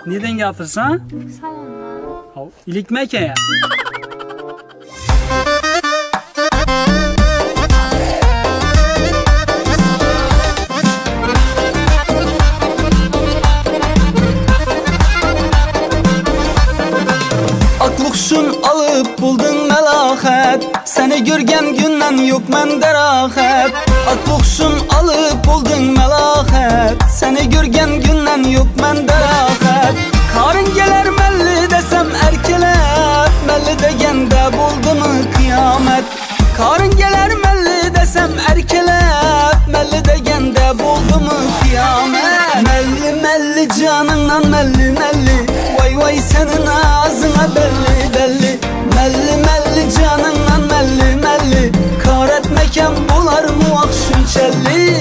Neden gapirsan? Salondan. İlikme eken ya. Aklıqşun alıp buldun melahat, seni görgen günden yok mende rahat. Aklıqşun alıp buldun melahat, seni görgen günden yok mende rahat. Karın geler melli desem erkelep, melli degende buldu mu kıyamet. Karın geler melli desem erkelep, melli degende buldu mu kıyamet. Melli melli canından melli melli, vay vay senin ağzına belli belli. Melli melli canından melli melli, kar etmeken bular mu akşın çelli.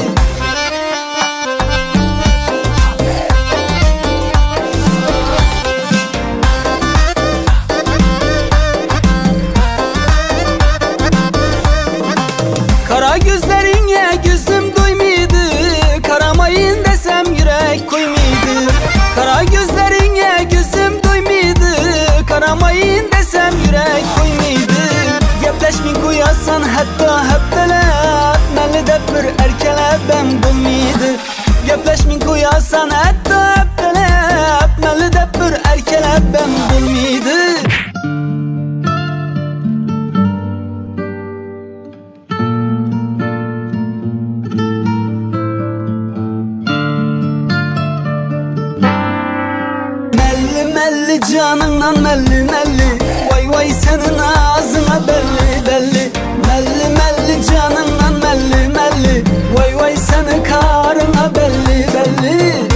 Kara gözlerine gözüm doymaydı, karamayın desem yürek koymaydı. Kara gözlerine gözüm doymaydı, karamayın desem yürek koymaydı. Gepleşmin koyasan hatta hepteler, melli de bir erkeler ben bulmaydı. Gepleşmin koyasan hatta hepteler, melli de bir erkeler ben bulmaydı. Melli canından melli melli, vay vay senin ağzına belli belli. Melli melli canından melli melli, vay vay senin karına belli belli.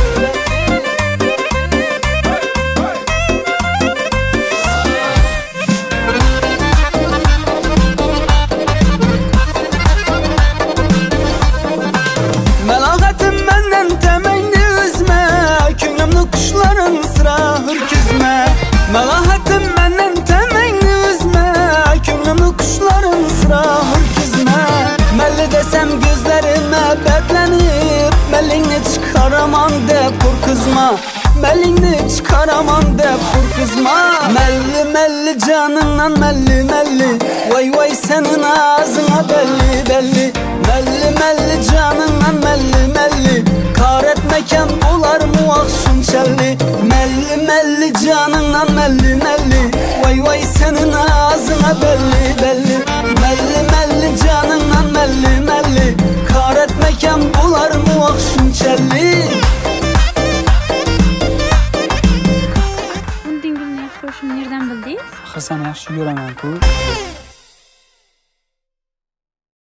Melahatim benden temenni üzme, könlümlü kuşların sıra hürküzme. Melahatim benden temenni üzme, könlümlü kuşların sıra hürküzme. Melli desem gözlerime betlenip, mellini çıkaramam de kur kızma. Mellini çıkaramam de kur kızma. Melli melli canından melli melli, vay vay senin ağzına belli belli. Melli melli canından melli melli, kar etmeken bular mu akşın çelli. Melli melli canından melli melli, vay vay senin ağzına belli belli. Melli melli canından melli melli, kar etmeken bular mu akşın çelli. Bundan gülmeye hoşum nereden bildiniz? Ahir seni yaxshi ko'raman-ku.